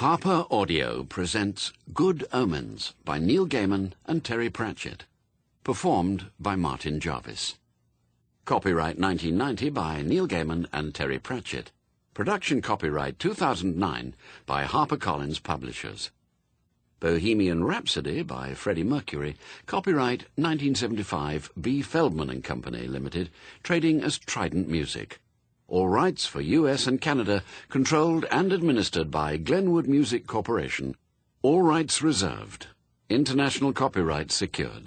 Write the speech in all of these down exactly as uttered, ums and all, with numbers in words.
Harper Audio presents Good Omens by Neil Gaiman and Terry Pratchett. Performed by Martin Jarvis. Copyright nineteen ninety by Neil Gaiman and Terry Pratchett. Production copyright two thousand nine by HarperCollins Publishers. Bohemian Rhapsody by Freddie Mercury. Copyright nineteen seventy-five B. Feldman and Company Limited, trading as Trident Music. All rights for U S and Canada controlled and administered by Glenwood Music Corporation. All rights reserved. International copyright secured.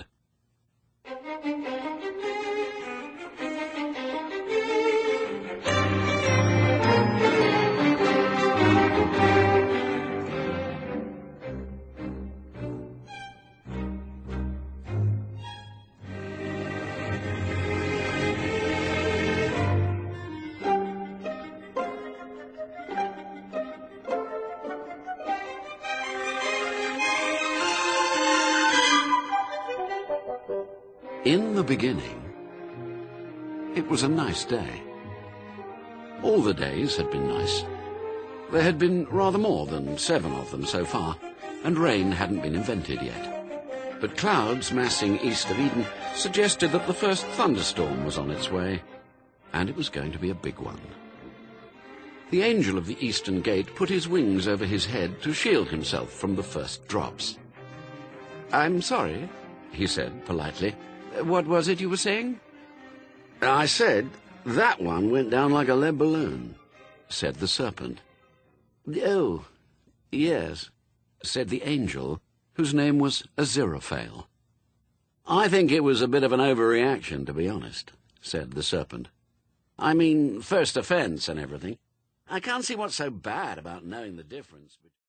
In the beginning, it was a nice day. All the days had been nice. There had been rather more than seven of them so far, and rain hadn't been invented yet. But clouds massing east of Eden suggested that the first thunderstorm was on its way, and it was going to be a big one. The angel of the eastern gate put his wings over his head to shield himself from the first drops. "I'm sorry," he said politely. "What was it you were saying?" "I said that one went down like a lead balloon," said the serpent. "Oh, yes," said the angel, whose name was Aziraphale. "I think it was a bit of an overreaction, to be honest," said the serpent. "I mean, first offence and everything. I can't see what's so bad about knowing the difference between..."